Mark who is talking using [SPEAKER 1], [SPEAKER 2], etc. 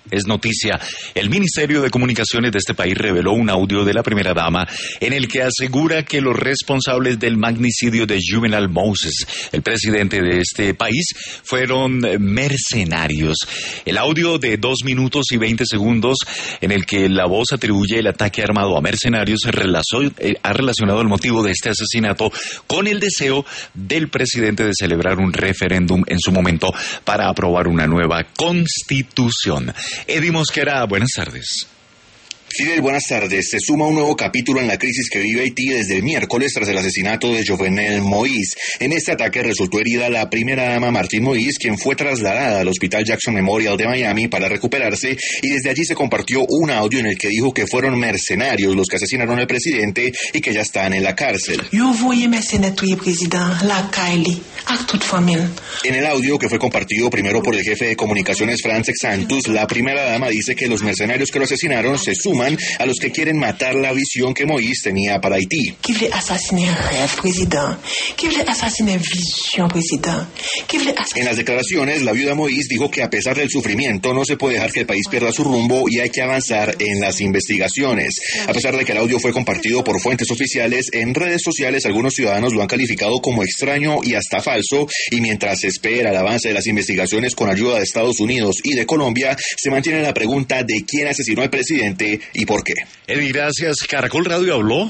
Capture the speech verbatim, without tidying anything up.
[SPEAKER 1] es noticia. El Ministerio de Comunicaciones de este país reveló un audio de la primera dama en el que asegura que los responsables del magnicidio de Juvenal Moses, el presidente de este país, fueron mercenarios. El audio de dos minutos y veinte segundos en el que la voz atribuye el ataque armado a mercenarios relazó, eh, ha relacionado el motivo de este asesinato con el deseo del presidente de celebrar un referéndum en su momento para aprobar una nueva constitución. Eddie Mosquera, buenas tardes.
[SPEAKER 2] Fidel, buenas tardes. Se suma un nuevo capítulo en la crisis que vive Haití desde el miércoles tras el asesinato de Jovenel Moïse. En este ataque resultó herida la primera dama Martine Moïse, quien fue trasladada al Hospital Jackson Memorial de Miami para recuperarse, y desde allí se compartió un audio en el que dijo que fueron mercenarios los que asesinaron al presidente y que ya están en la cárcel.
[SPEAKER 3] Yo voy mercenario, presidente, la Kylie, a toute familia.
[SPEAKER 2] En el audio, que fue compartido primero por el jefe de comunicaciones Francesc Santos, la primera dama dice que los mercenarios que lo asesinaron se suman a los que quieren matar la visión que Moïse tenía para Haití.
[SPEAKER 3] Qui voulait assassiner rêve, président. Qui voulait assassiner vision, président. Qui voulait assassiner...
[SPEAKER 2] En las declaraciones, la viuda Moïse dijo que a pesar del sufrimiento no se puede dejar que el país pierda su rumbo y hay que avanzar en las investigaciones. A pesar de que el audio fue compartido por fuentes oficiales, en redes sociales algunos ciudadanos lo han calificado como extraño y hasta falso, y mientras se espera el avance de las investigaciones con ayuda de Estados Unidos y de Colombia, se mantiene la pregunta de quién asesinó al presidente y por qué.
[SPEAKER 1] Eddie, gracias. Caracol Radio habló